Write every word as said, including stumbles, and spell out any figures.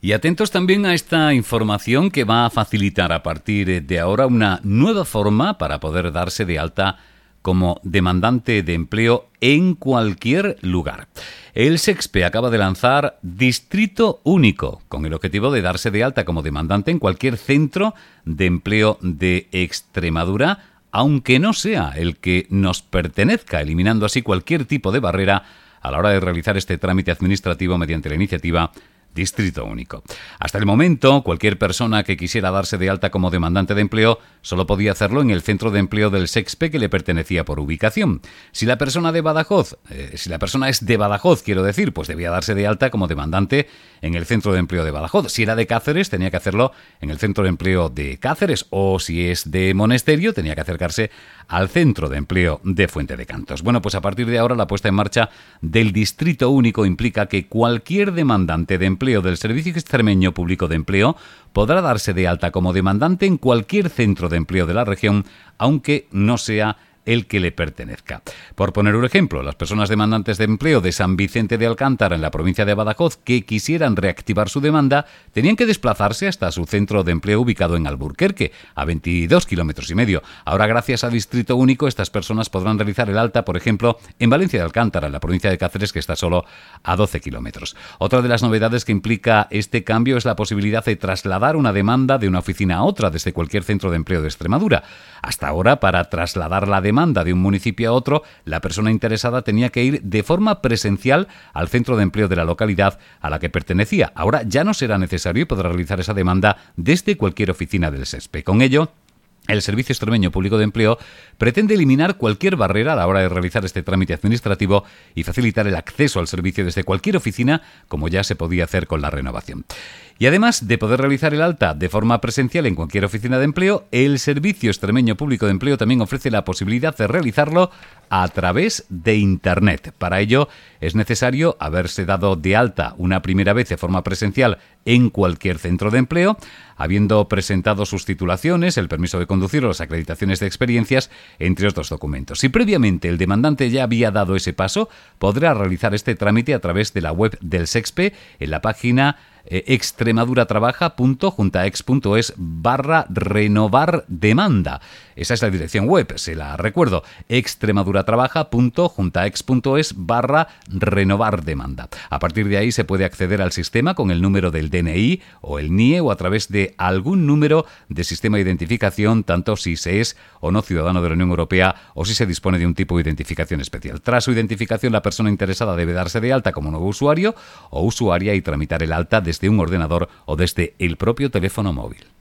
Y atentos también a esta información que va a facilitar a partir de ahora una nueva forma para poder darse de alta como demandante de empleo en cualquier lugar. El SEXPE acaba de lanzar Distrito Único, con el objetivo de darse de alta como demandante en cualquier centro de empleo de Extremadura, aunque no sea el que nos pertenezca, eliminando así cualquier tipo de barrera a la hora de realizar este trámite administrativo mediante la iniciativa Distrito Único. Hasta el momento, cualquier persona que quisiera darse de alta como demandante de empleo solo podía hacerlo en el centro de empleo del SEXPE que le pertenecía por ubicación. Si la persona de Badajoz, eh, si la persona es de Badajoz, quiero decir, pues debía darse de alta como demandante en el centro de empleo de Badajoz. Si era de Cáceres, tenía que hacerlo en el centro de empleo de Cáceres, o si es de Monesterio, tenía que acercarse al centro de empleo de Fuente de Cantos. Bueno, pues a partir de ahora la puesta en marcha del Distrito Único implica que cualquier demandante de empleo del Servicio Extremeño Público de Empleo podrá darse de alta como demandante en cualquier centro de empleo de la región, aunque no sea el que le pertenezca. Por poner un ejemplo, las personas demandantes de empleo de San Vicente de Alcántara en la provincia de Badajoz que quisieran reactivar su demanda tenían que desplazarse hasta su centro de empleo ubicado en Alburquerque, a veintidós kilómetros y medio. Ahora, gracias a Distrito Único, estas personas podrán realizar el alta, por ejemplo, en Valencia de Alcántara, en la provincia de Cáceres, que está solo a doce kilómetros. Otra de las novedades que implica este cambio es la posibilidad de trasladar una demanda de una oficina a otra desde cualquier centro de empleo de Extremadura. Hasta ahora, para trasladar la demanda de un municipio a otro, la persona interesada tenía que ir de forma presencial al centro de empleo de la localidad a la que pertenecía. Ahora ya no será necesario y podrá realizar esa demanda desde cualquier oficina del SEXPE. Con ello, el Servicio Extremeño Público de Empleo pretende eliminar cualquier barrera a la hora de realizar este trámite administrativo y facilitar el acceso al servicio desde cualquier oficina, como ya se podía hacer con la renovación. Y además de poder realizar el alta de forma presencial en cualquier oficina de empleo, el Servicio Extremeño Público de Empleo también ofrece la posibilidad de realizarlo a través de Internet. Para ello es necesario haberse dado de alta una primera vez de forma presencial en cualquier centro de empleo, habiendo presentado sus titulaciones, el permiso de conducir o las acreditaciones de experiencias, entre otros documentos. Si previamente el demandante ya había dado ese paso, podrá realizar este trámite a través de la web del SEXPE en la página eh, extremaduratrabaja.juntaex.es barra renovar demanda. Esa es la dirección web, se la recuerdo, extremaduratrabaja.juntaex.es barra renovar demanda. A partir de ahí se puede acceder al sistema con el número del D N I o el N I E o a través de algún número de sistema de identificación, tanto si se es o no ciudadano de la Unión Europea o si se dispone de un tipo de identificación especial. Tras su identificación, la persona interesada debe darse de alta como nuevo usuario o usuaria y tramitar el alta desde un ordenador o desde el propio teléfono móvil.